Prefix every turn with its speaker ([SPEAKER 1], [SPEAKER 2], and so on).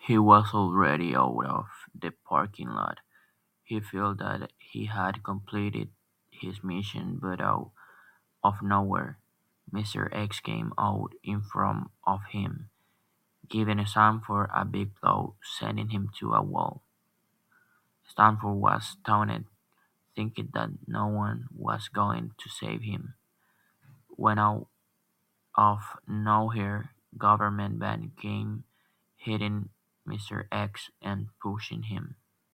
[SPEAKER 1] He was already out of the parking lot. He felt that he had completed his mission, but out of nowhere, Mr. X came out in front of him, giving Stanford a big blow, sending him to a wall. Stanford was stunned, thinking that no one was going to save him, when out of nowhere government van came, hitting Mr. X and pushing him.